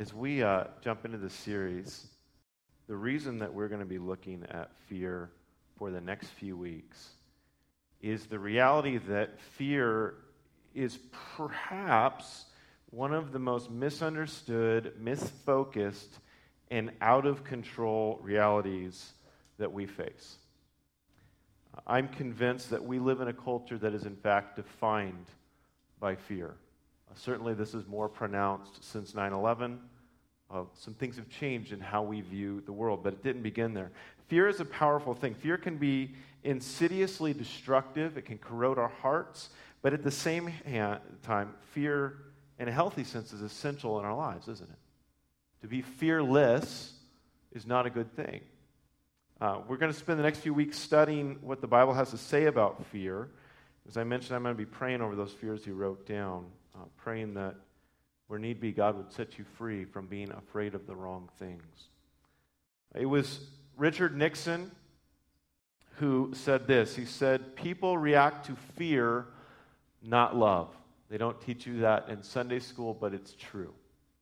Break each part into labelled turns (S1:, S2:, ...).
S1: As we jump into this series, the reason that we're going to be looking at fear for the next few weeks is the reality that fear is perhaps one of the most misunderstood, misfocused, and out-of-control realities that we face. I'm convinced that we live in a culture that is in fact defined by fear. Certainly this is more pronounced since 9/11. Some things have changed in how we view the world, but it didn't begin there. Fear is a powerful thing. Fear can be insidiously destructive. It can corrode our hearts, but at the same time, fear, in a healthy sense, is essential in our lives, isn't it? To be fearless is not a good thing. We're going to spend the next few weeks studying what the Bible has to say about fear. As I mentioned, I'm going to be praying over those fears you wrote down, praying that where need be, God would set you free from being afraid of the wrong things. It was Richard Nixon who said this. He said, "People react to fear, not love." They don't teach you that in Sunday school, but it's true.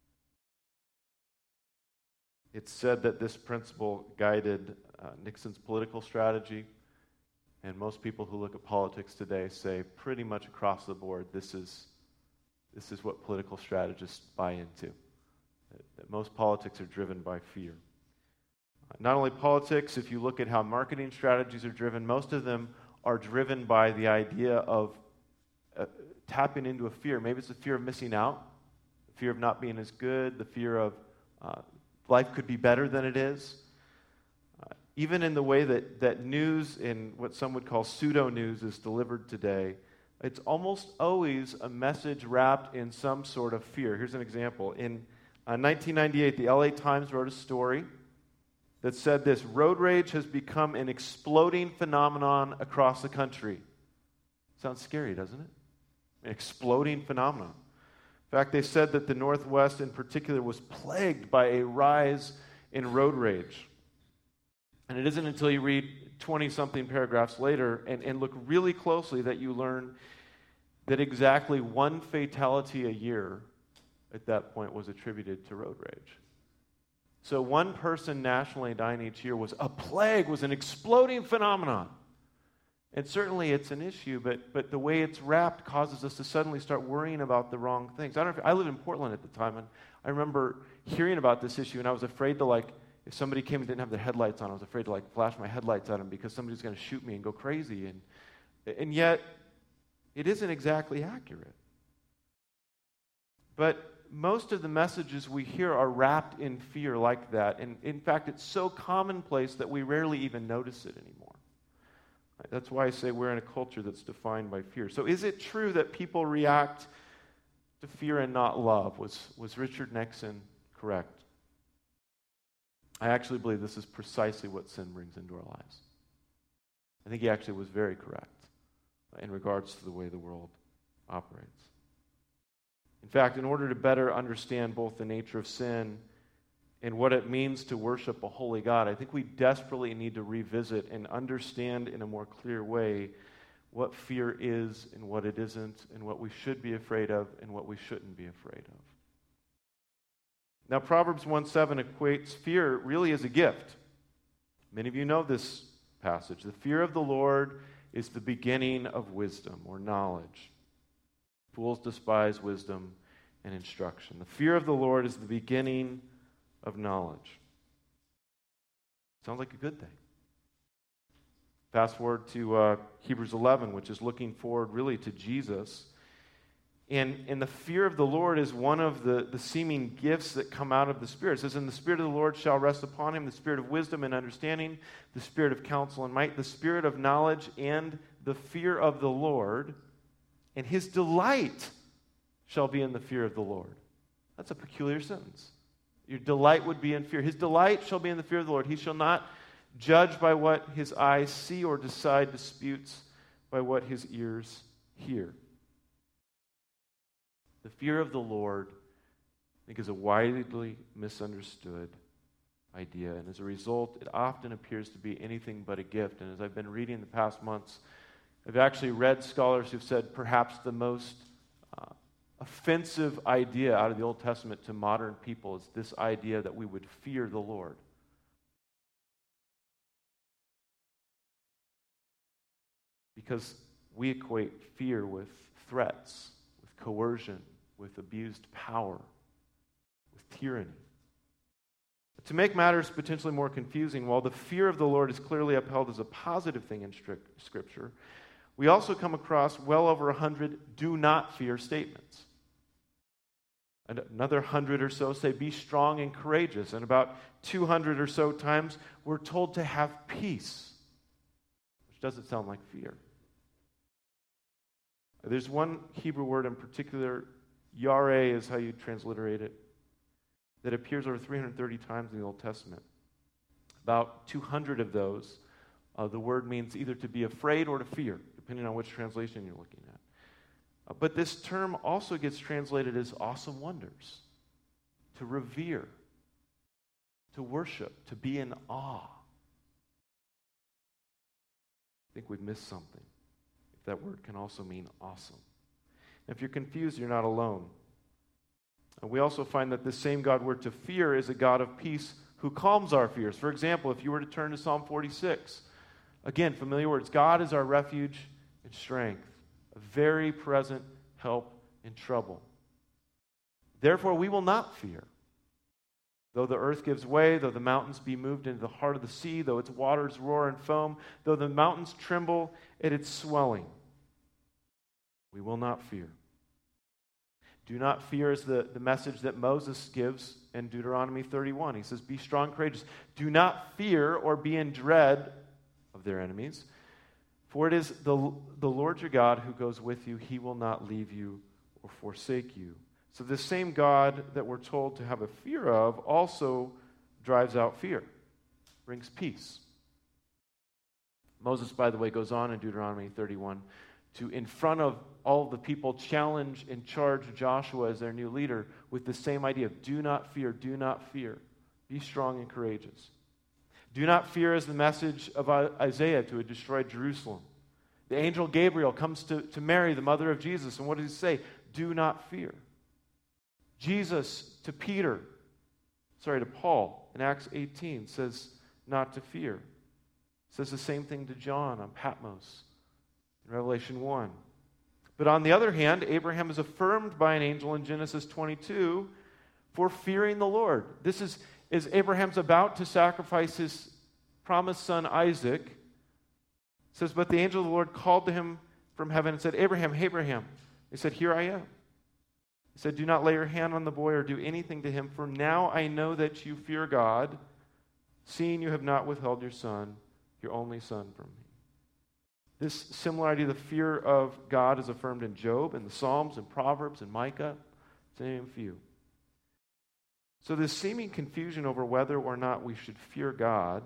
S1: It's said that this principle guided Nixon's political strategy, and most people who look at politics today say pretty much across the board, this is what political strategists buy into, that most politics are driven by fear. Not only politics, if you look at how marketing strategies are driven, most of them are driven by the idea of tapping into a fear. Maybe it's the fear of missing out, the fear of not being as good, the fear of life could be better than it is. Even in the way that news, in what some would call pseudo-news, is delivered today, it's almost always a message wrapped in some sort of fear. Here's an example. In 1998, the LA Times wrote a story that said this: road rage has become an exploding phenomenon across the country. Sounds scary, doesn't it? An exploding phenomenon. In fact, they said that the Northwest in particular was plagued by a rise in road rage. And it isn't until you read 20-something paragraphs later and look really closely that you learn that exactly one fatality a year at that point was attributed to road rage. So one person nationally dying each year was a plague, was an exploding phenomenon. And certainly it's an issue, but the way it's wrapped causes us to suddenly start worrying about the wrong things. I lived in Portland at the time, and I remember hearing about this issue, and I was afraid to, if somebody came and didn't have their headlights on, I was afraid to, flash my headlights at them because somebody's going to shoot me and go crazy. And yet, it isn't exactly accurate. But most of the messages we hear are wrapped in fear like that. And in fact, it's so commonplace that we rarely even notice it anymore. That's why I say we're in a culture that's defined by fear. So is it true that people react to fear and not love? Was Richard Nixon correct? I actually believe this is precisely what sin brings into our lives. I think he actually was very correct in regards to the way the world operates. In fact, in order to better understand both the nature of sin and what it means to worship a holy God, I think we desperately need to revisit and understand in a more clear way what fear is and what it isn't, and what we should be afraid of and what we shouldn't be afraid of. Now, Proverbs 1:7 equates fear really as a gift. Many of you know this passage. The fear of the Lord is the beginning of wisdom or knowledge. Fools despise wisdom and instruction. The fear of the Lord is the beginning of knowledge. Sounds like a good thing. Fast forward to Hebrews 11, which is looking forward really to Jesus. And the fear of the Lord is one of the seeming gifts that come out of the Spirit. It says, "And the Spirit of the Lord shall rest upon him, the Spirit of wisdom and understanding, the Spirit of counsel and might, the Spirit of knowledge and the fear of the Lord. And his delight shall be in the fear of the Lord." That's a peculiar sentence. Your delight would be in fear. His delight shall be in the fear of the Lord. He shall not judge by what his eyes see or decide disputes by what his ears hear. The fear of the Lord, I think, is a widely misunderstood idea. And as a result, it often appears to be anything but a gift. And as I've been reading the past months, I've actually read scholars who've said perhaps the most offensive idea out of the Old Testament to modern people is this idea that we would fear the Lord. Because we equate fear with threats, with coercion, with abused power, with tyranny. To make matters potentially more confusing, while the fear of the Lord is clearly upheld as a positive thing in Scripture, we also come across well over 100 do not fear statements. And another 100 or so say be strong and courageous. And about 200 or so times we're told to have peace, which doesn't sound like fear. There's one Hebrew word in particular, yareh is how you transliterate it, that appears over 330 times in the Old Testament. About 200 of those, the word means either to be afraid or to fear, depending on which translation you're looking at. But this term also gets translated as awesome wonders, to revere, to worship, to be in awe. I think we've missed something. If that word can also mean awesome. And if you're confused, you're not alone. And we also find that this same God we're to fear is a God of peace who calms our fears. For example, if you were to turn to Psalm 46, again, familiar words, God is our refuge and strength, a very present help in trouble. Therefore, we will not fear. Though the earth gives way, though the mountains be moved into the heart of the sea, though its waters roar and foam, though the mountains tremble at its swelling, we will not fear. Do not fear is the message that Moses gives in Deuteronomy 31. He says, be strong, courageous. Do not fear or be in dread of their enemies, for it is the Lord your God who goes with you. He will not leave you or forsake you. So this same God that we're told to have a fear of also drives out fear, brings peace. Moses, by the way, goes on in Deuteronomy 31 to, in front of all the people, challenge and charge Joshua as their new leader with the same idea of do not fear, do not fear. Be strong and courageous. Do not fear is the message of Isaiah to a destroyed Jerusalem. The angel Gabriel comes to Mary, the mother of Jesus, and what does he say? Do not fear. Jesus to Paul in Acts 18 says not to fear. Says the same thing to John on Patmos in Revelation 1. But on the other hand, Abraham is affirmed by an angel in Genesis 22 for fearing the Lord. This is as Abraham's about to sacrifice his promised son Isaac. It says, but the angel of the Lord called to him from heaven and said, Abraham, Abraham. He said, here I am. He said, do not lay your hand on the boy or do anything to him, for now I know that you fear God, seeing you have not withheld your son, your only son, from me. This similarity, the fear of God, is affirmed in Job, in the Psalms, in Proverbs, in Micah, to name a few. So this seeming confusion over whether or not we should fear God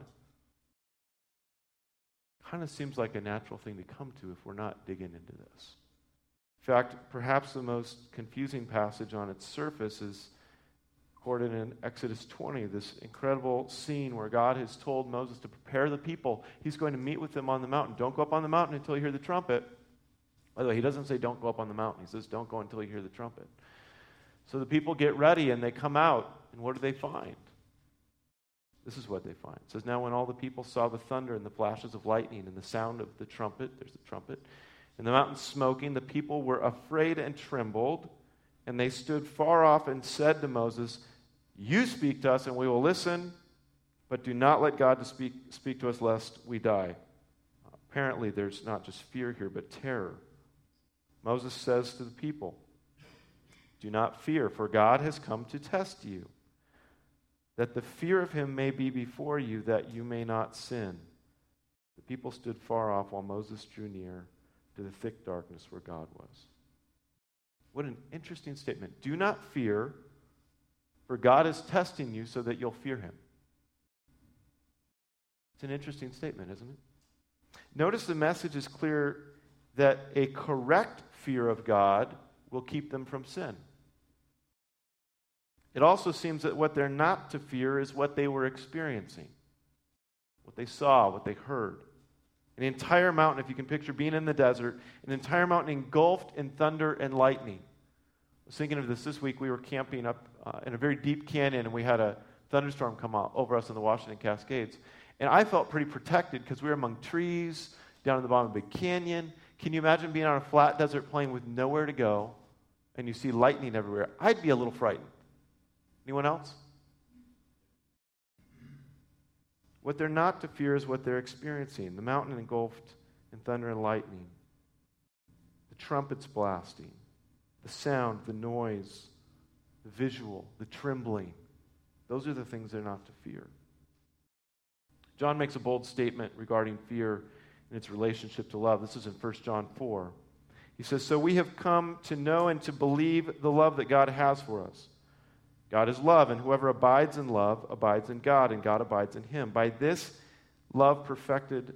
S1: kind of seems like a natural thing to come to if we're not digging into this. In fact, perhaps the most confusing passage on its surface is recorded in Exodus 20, this incredible scene where God has told Moses to prepare the people. He's going to meet with them on the mountain. Don't go up on the mountain until you hear the trumpet. By the way, he doesn't say don't go up on the mountain. He says don't go until you hear the trumpet. So the people get ready and they come out, and what do they find? This is what they find. It says, now when all the people saw the thunder and the flashes of lightning and the sound of the trumpet, there's the trumpet, and the mountain smoking, the people were afraid and trembled, and they stood far off and said to Moses, you speak to us and we will listen, but do not let God to speak to us lest we die. Apparently there's not just fear here, but terror. Moses says to the people, do not fear, for God has come to test you, that the fear of him may be before you, that you may not sin. The people stood far off while Moses drew near to the thick darkness where God was. What an interesting statement. Do not fear, for God is testing you so that you'll fear him. It's an interesting statement, isn't it? Notice the message is clear that a correct fear of God will keep them from sin. It also seems that what they're not to fear is what they were experiencing, what they saw, what they heard. An entire mountain, if you can picture being in the desert, an entire mountain engulfed in thunder and lightning. was thinking of this week. We were camping up in a very deep canyon, and we had a thunderstorm come out over us in the Washington Cascades. And I felt pretty protected because we were among trees down in the bottom of a big canyon. Can you imagine being on a flat desert plain with nowhere to go, and you see lightning everywhere? I'd be a little frightened. Anyone else? What they're not to fear is what they're experiencing. The mountain engulfed in thunder and lightning. The trumpets blasting. The sound, the noise, the visual, the trembling. Those are the things they're not to fear. John makes a bold statement regarding fear and its relationship to love. This is in 1 John 4. He says, "So we have come to know and to believe the love that God has for us. God is love, and whoever abides in love abides in God, and God abides in him. By this is love perfected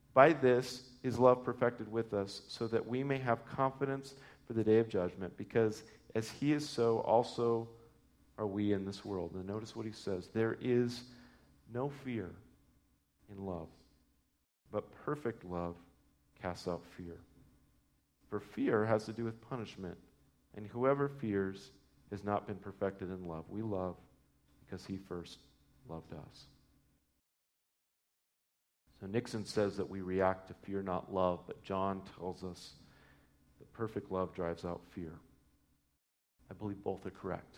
S1: with us, so that we may have confidence for the day of judgment, because as he is, so also are we in this world." And notice what he says. There is no fear in love, but perfect love casts out fear. For fear has to do with punishment, and whoever fears has not been perfected in love. We love because he first loved us. So Nixon says that we react to fear, not love, but John tells us that perfect love drives out fear. I believe both are correct.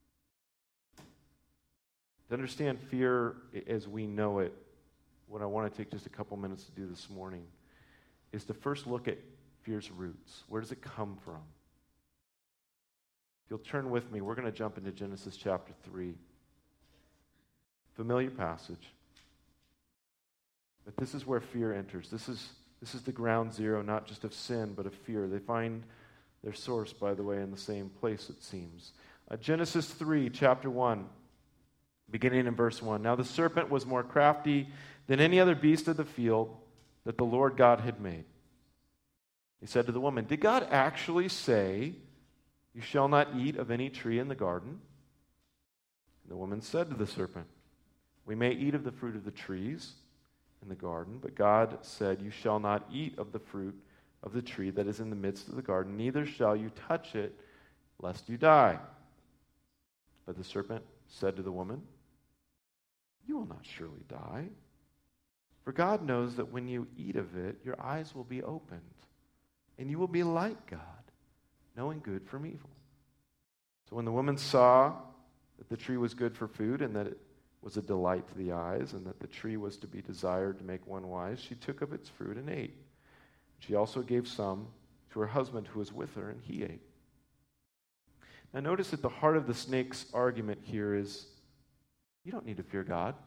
S1: To understand fear as we know it, what I want to take just a couple minutes to do this morning is to first look at fear's roots. Where does it come from? If you'll turn with me, we're going to jump into Genesis chapter 3. Familiar passage. But this is where fear enters. This is the ground zero, not just of sin, but of fear. They find their source, by the way, in the same place, it seems. Genesis 3, chapter 1, beginning in verse 1. "Now the serpent was more crafty than any other beast of the field that the Lord God had made. He said to the woman, 'Did God actually say, you shall not eat of any tree in the garden?' And the woman said to the serpent, 'We may eat of the fruit of the trees in the garden, but God said, you shall not eat of the fruit of the tree that is in the midst of the garden, neither shall you touch it, lest you die.' But the serpent said to the woman, 'You will not surely die. For God knows that when you eat of it, your eyes will be opened, and you will be like God, knowing good from evil.' So when the woman saw that the tree was good for food, and that it was a delight to the eyes, and that the tree was to be desired to make one wise, she took of its fruit and ate. She also gave some to her husband who was with her, and he ate." Now notice that the heart of the snake's argument here is, you don't need to fear God.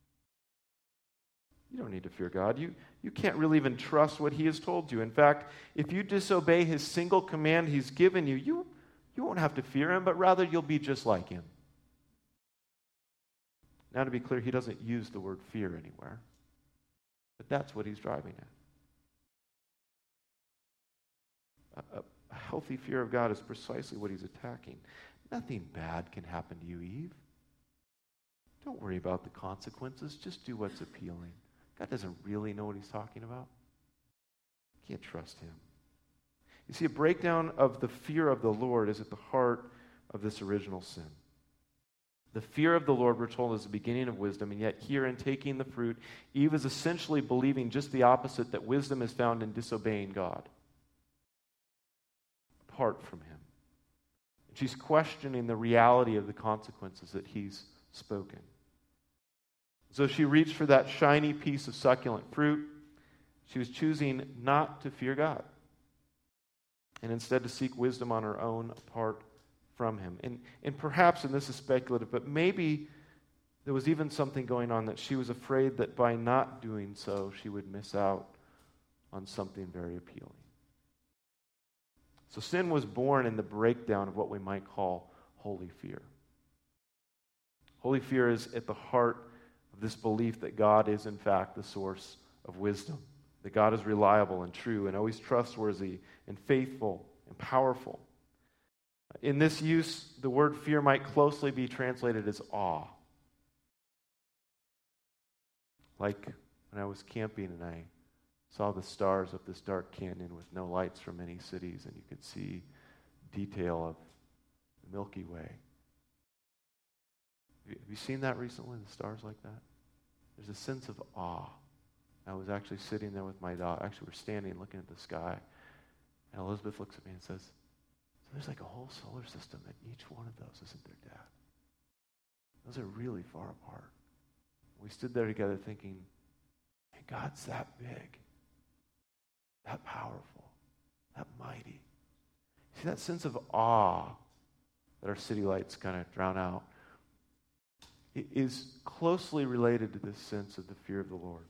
S1: You don't need to fear God. You can't really even trust what he has told you. In fact, if you disobey his single command he's given you, you won't have to fear him, but rather you'll be just like him. Now, to be clear, he doesn't use the word fear anywhere, but that's what he's driving at. A healthy fear of God is precisely what he's attacking. Nothing bad can happen to you, Eve. Don't worry about the consequences. Just do what's appealing. God doesn't really know what he's talking about. You can't trust him. You see, a breakdown of the fear of the Lord is at the heart of this original sin. The fear of the Lord, we're told, is the beginning of wisdom, and yet here in taking the fruit, Eve is essentially believing just the opposite, that wisdom is found in disobeying God, apart from him. And she's questioning the reality of the consequences that he's spoken. So she reached for that shiny piece of succulent fruit. She was choosing not to fear God, and instead to seek wisdom on her own apart from him. And perhaps, and this is speculative, but maybe there was even something going on that she was afraid that by not doing so, she would miss out on something very appealing. So sin was born in the breakdown of what we might call holy fear. Holy fear is at the heart of this belief that God is, in fact, the source of wisdom, that God is reliable and true and always trustworthy and faithful and powerful. In this use, the word fear might closely be translated as awe. Like when I was camping and I saw the stars of this dark canyon with no lights from any cities, and you could see detail of the Milky Way. Have you seen that recently, the stars like that? There's a sense of awe. I was actually sitting there with my dog. Actually, we're standing looking at the sky. And Elizabeth looks at me and says, so there's like a whole solar system, and each one of those isn't their dad. Those are really far apart. We stood there together thinking, man, God's that big, that powerful, that mighty. See, that sense of awe that our city lights kind of drown out, it is closely related to this sense of the fear of the Lord.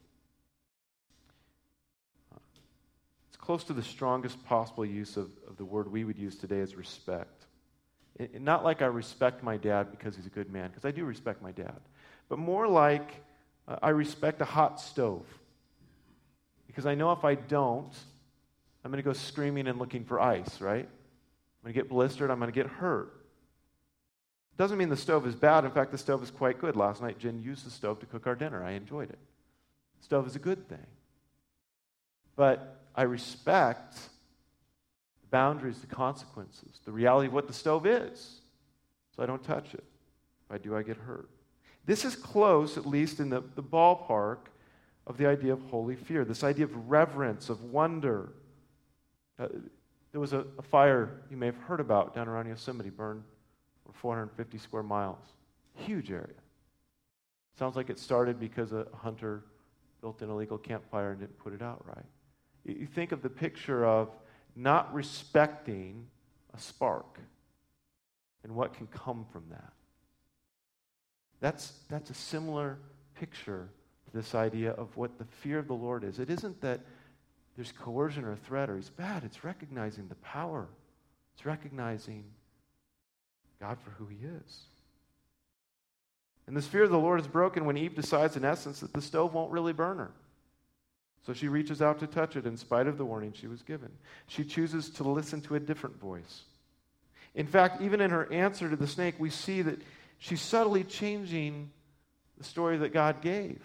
S1: It's close to the strongest possible use of the word we would use today as respect. Not like I respect my dad because he's a good man, because I do respect my dad, but more like I respect a hot stove. Because I know if I don't, I'm going to go screaming and looking for ice, right? I'm going to get blistered, I'm going to get hurt. Doesn't mean the stove is bad. In fact, the stove is quite good. Last night, Jen used the stove to cook our dinner. I enjoyed it. The stove is a good thing. But I respect the boundaries, the consequences, the reality of what the stove is. So I don't touch it. If I do, I get hurt. This is close, at least in the ballpark, of the idea of holy fear, this idea of reverence, of wonder. There was a fire you may have heard about down around Yosemite, burned over 450 square miles. Huge area. Sounds like it started because a hunter built an illegal campfire and didn't put it out right. You think of the picture of not respecting a spark and what can come from that. That's a similar picture to this idea of what the fear of the Lord is. It isn't that there's coercion or threat or he's bad. It's recognizing the power. It's recognizing God for who he is. And this fear of the Lord is broken when Eve decides, in essence, that the stove won't really burn her. So she reaches out to touch it in spite of the warning she was given. She chooses to listen to a different voice. In fact, even in her answer to the snake, we see that she's subtly changing the story that God gave.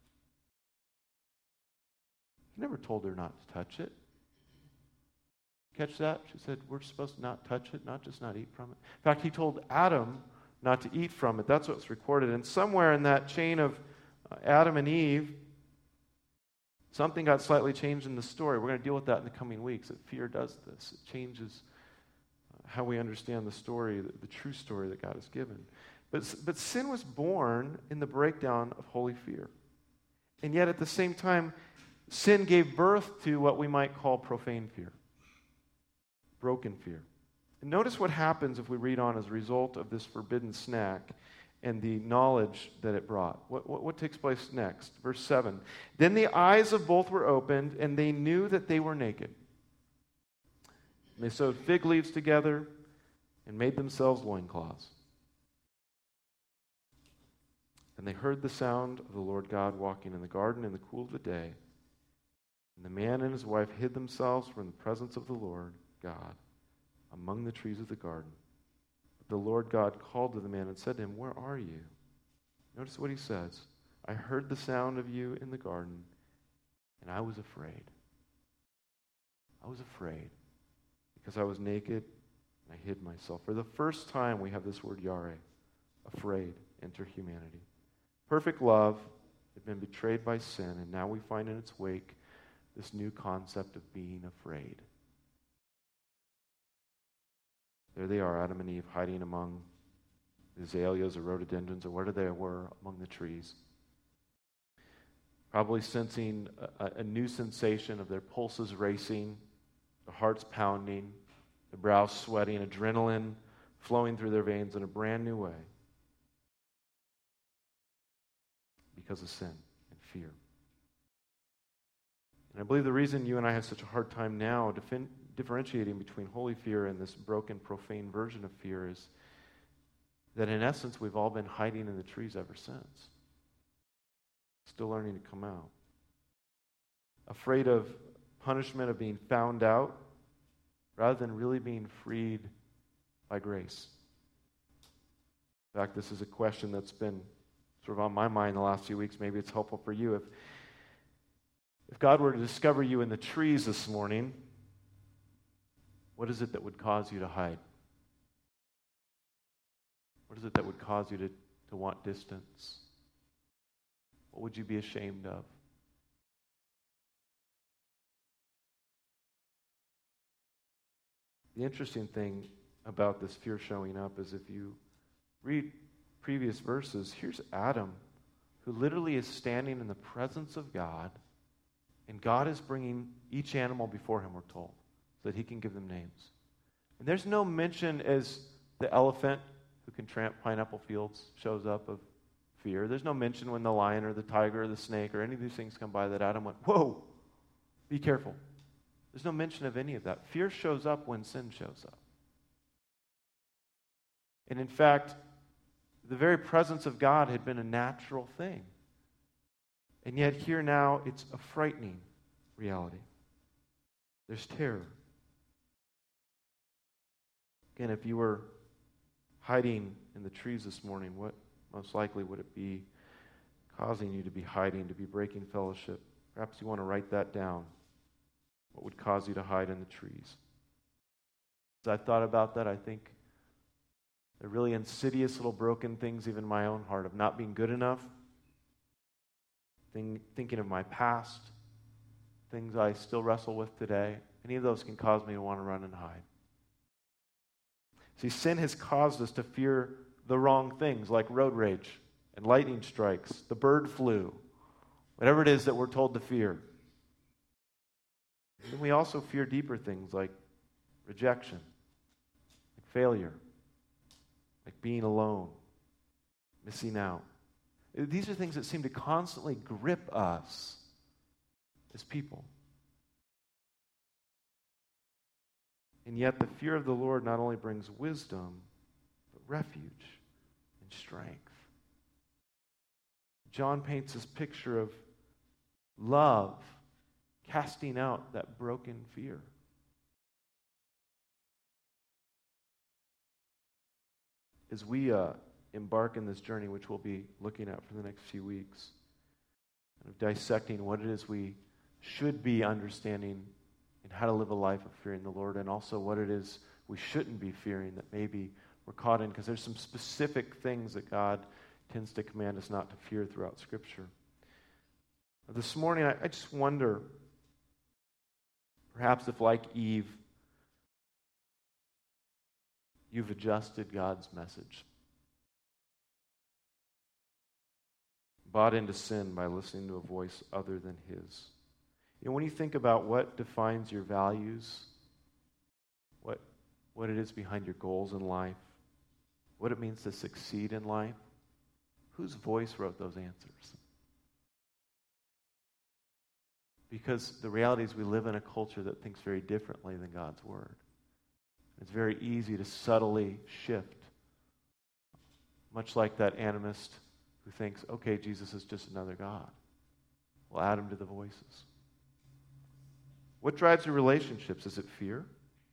S1: He never told her not to touch it. Catch that? She said, we're supposed to not touch it, not just not eat from it. In fact, he told Adam not to eat from it. That's what's recorded. And somewhere in that chain of Adam and Eve, something got slightly changed in the story. We're going to deal with that in the coming weeks. That fear does this. It changes how we understand the story, the true story that God has given. But sin was born in the breakdown of holy fear. And yet at the same time, sin gave birth to what we might call profane fear, broken fear. And notice what happens if we read on as a result of this forbidden snack and the knowledge that it brought. What takes place next? Verse 7. Then the eyes of both were opened, and they knew that they were naked. And they sewed fig leaves together and made themselves loincloths. And they heard the sound of the Lord God walking in the garden in the cool of the day. And the man and his wife hid themselves from the presence of the Lord God among the trees of the garden. But the Lord God called to the man and said to him, where are you? Notice what he says. I heard the sound of you in the garden, and I was afraid. I was afraid because I was naked and I hid myself. For the first time, we have this word yare, afraid, enter humanity. Perfect love had been betrayed by sin, and now we find in its wake this new concept of being afraid. There they are, Adam and Eve, hiding among the azaleas or rhododendrons or whatever they were among the trees. Probably sensing a new sensation of their pulses racing, their hearts pounding, their brows sweating, adrenaline flowing through their veins in a brand new way because of sin and fear. And I believe the reason you and I have such a hard time now differentiating between holy fear and this broken, profane version of fear is that in essence we've all been hiding in the trees ever since. Still learning to come out. Afraid of punishment, of being found out, rather than really being freed by grace. In fact, this is a question that's been sort of on my mind the last few weeks. Maybe it's helpful for you. If God were to discover you in the trees this morning, what is it that would cause you to hide? What is it that would cause you to want distance? What would you be ashamed of? The interesting thing about this fear showing up is if you read previous verses, here's Adam, who literally is standing in the presence of God, and God is bringing each animal before him, we're told, so that he can give them names. And there's no mention as the elephant who can tramp pineapple fields shows up of fear. There's no mention when the lion or the tiger or the snake or any of these things come by that Adam went, whoa, be careful. There's no mention of any of that. Fear shows up when sin shows up. And in fact, the very presence of God had been a natural thing. And yet here now, it's a frightening reality. There's terror. Again, if you were hiding in the trees this morning, what most likely would it be causing you to be hiding, to be breaking fellowship? Perhaps you want to write that down. What would cause you to hide in the trees? As I thought about that, I think they're really insidious little broken things, even in my own heart, of not being good enough, thinking of my past, things I still wrestle with today. Any of those can cause me to want to run and hide. See, sin has caused us to fear the wrong things, like road rage and lightning strikes, the bird flu, whatever it is that we're told to fear. And we also fear deeper things like rejection, like failure, like being alone, missing out. These are things that seem to constantly grip us as people. And yet the fear of the Lord not only brings wisdom, but refuge and strength. John paints this picture of love casting out that broken fear. As we embark in this journey, which we'll be looking at for the next few weeks, kind of dissecting what it is we should be understanding and how to live a life of fearing the Lord, and also what it is we shouldn't be fearing that maybe we're caught in, because there's some specific things that God tends to command us not to fear throughout Scripture. This morning, I just wonder, perhaps if, like Eve, you've adjusted God's message, bought into sin by listening to a voice other than His. You know, when you think about what defines your values, what it is behind your goals in life, what it means to succeed in life, whose voice wrote those answers? Because the reality is we live in a culture that thinks very differently than God's Word. It's very easy to subtly shift, much like that animist who thinks, okay, Jesus is just another God. We'll add him to the voices. What drives your relationships? Is it fear?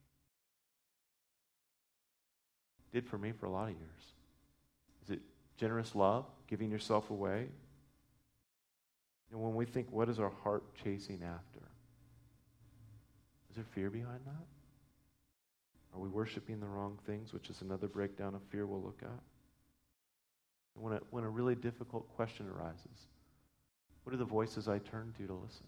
S1: It did for me for a lot of years. Is it generous love, giving yourself away? And when we think, what is our heart chasing after? Is there fear behind that? Are we worshiping the wrong things, which is another breakdown of fear we'll look at? When a really difficult question arises, what are the voices I turn to listen?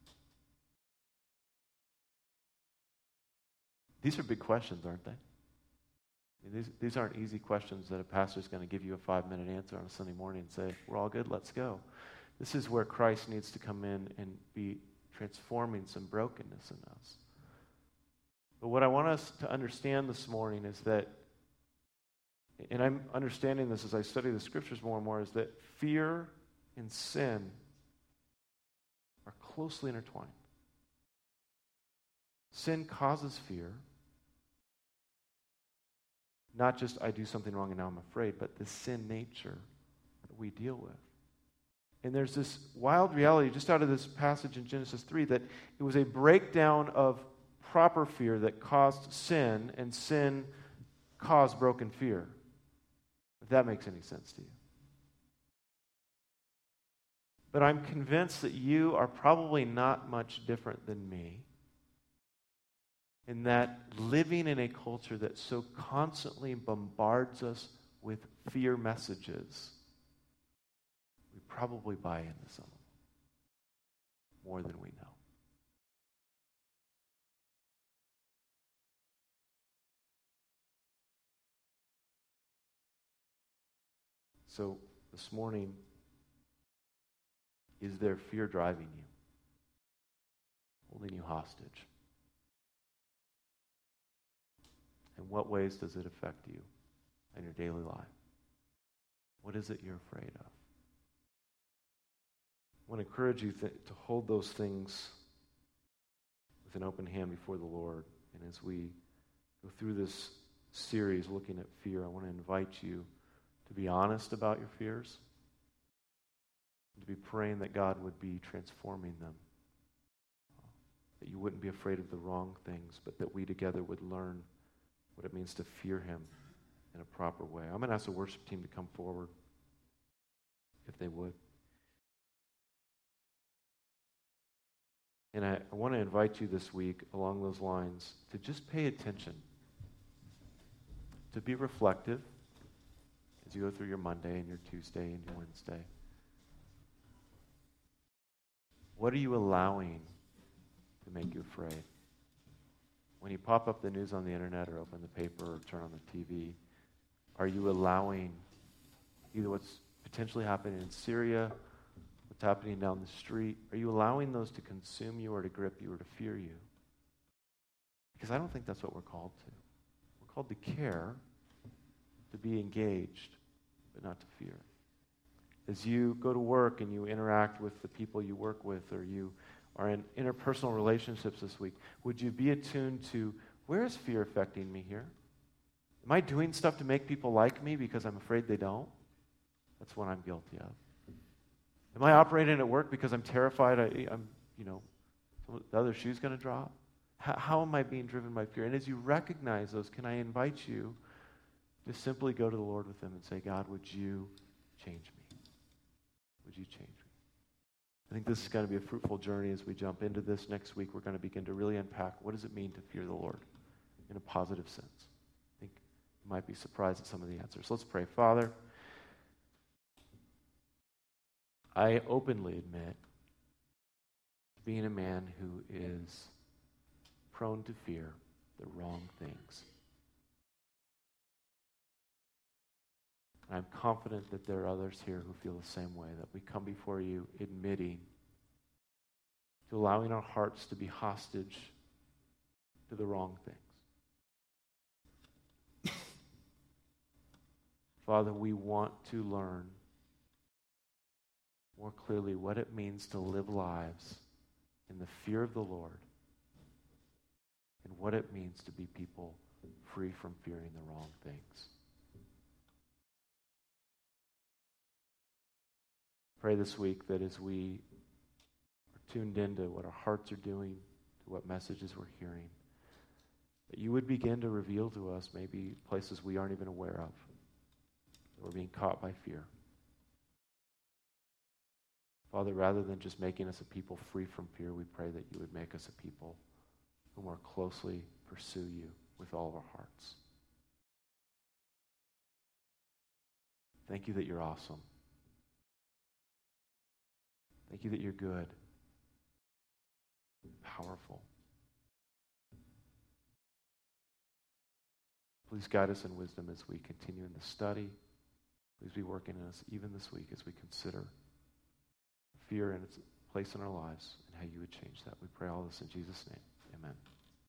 S1: These are big questions, aren't they? I mean, these aren't easy questions that a pastor's going to give you a 5-minute answer on a Sunday morning and say, we're all good, let's go. This is where Christ needs to come in and be transforming some brokenness in us. But what I want us to understand this morning is that, and I'm understanding this as I study the Scriptures more and more, is that fear and sin are closely intertwined. Sin causes fear. Not just I do something wrong and now I'm afraid, but the sin nature that we deal with. And there's this wild reality just out of this passage in Genesis 3 that it was a breakdown of proper fear that caused sin, and sin caused broken fear. If that makes any sense to you. But I'm convinced that you are probably not much different than me, in that living in a culture that so constantly bombards us with fear messages, we probably buy into some of them more than we know. So this morning, is there fear driving you, holding you hostage? In what ways does it affect you in your daily life? What is it you're afraid of? I want to encourage you to hold those things with an open hand before the Lord. And as we go through this series looking at fear, I want to invite you to be honest about your fears and to be praying that God would be transforming them. That you wouldn't be afraid of the wrong things, but that we together would learn what it means to fear him in a proper way. I'm going to ask the worship team to come forward, if they would. And I want to invite you this week, along those lines, to just pay attention, to be reflective as you go through your Monday and your Tuesday and your Wednesday. What are you allowing to make you afraid? When you pop up the news on the internet or open the paper or turn on the TV, are you allowing either what's potentially happening in Syria, what's happening down the street, are you allowing those to consume you or to grip you or to fear you? Because I don't think that's what we're called to. We're called to care, to be engaged, but not to fear. As you go to work and you interact with the people you work with, or you are in interpersonal relationships this week, would you be attuned to, where is fear affecting me here? Am I doing stuff to make people like me because I'm afraid they don't? That's what I'm guilty of. Am I operating at work because I'm terrified the other shoe's going to drop? How am I being driven by fear? And as you recognize those, can I invite you to simply go to the Lord with them and say, God, would you change me? Would you change me? I think this is going to be a fruitful journey as we jump into this. Next week, we're going to begin to really unpack what does it mean to fear the Lord in a positive sense. I think you might be surprised at some of the answers. Let's pray. Father, I openly admit to being a man who is prone to fear the wrong things. I'm confident that there are others here who feel the same way, that we come before you admitting to allowing our hearts to be hostage to the wrong things. Father, we want to learn more clearly what it means to live lives in the fear of the Lord and what it means to be people free from fearing the wrong things. Pray this week that as we are tuned into what our hearts are doing, to what messages we're hearing, that you would begin to reveal to us maybe places we aren't even aware of, that we're being caught by fear. Father, rather than just making us a people free from fear, we pray that you would make us a people who more closely pursue you with all of our hearts. Thank you that you're awesome. Thank you that you're good, powerful. Please guide us in wisdom as we continue in the study. Please be working in us even this week as we consider fear and its place in our lives and how you would change that. We pray all this in Jesus' name. Amen.